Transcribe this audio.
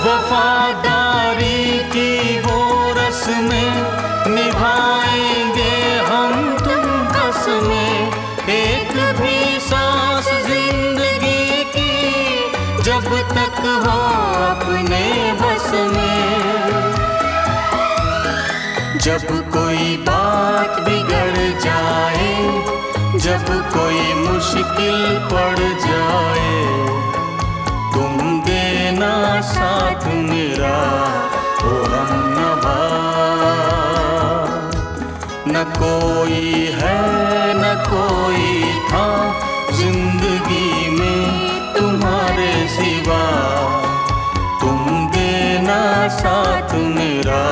वफादारी की वो रस्में निभाएंगे हम तुम कसमें। एक भी सांस जिंदगी की जब तक हो अपने बस में। जब कोई बात बिगड़ जाए, जब कोई मुश्किल पड़ जाए, तुम देना साथ मेरा ओ हमनवा। न कोई है न कोई था जिंदगी में तुम्हारे सिवा, तुम देना साथ मेरा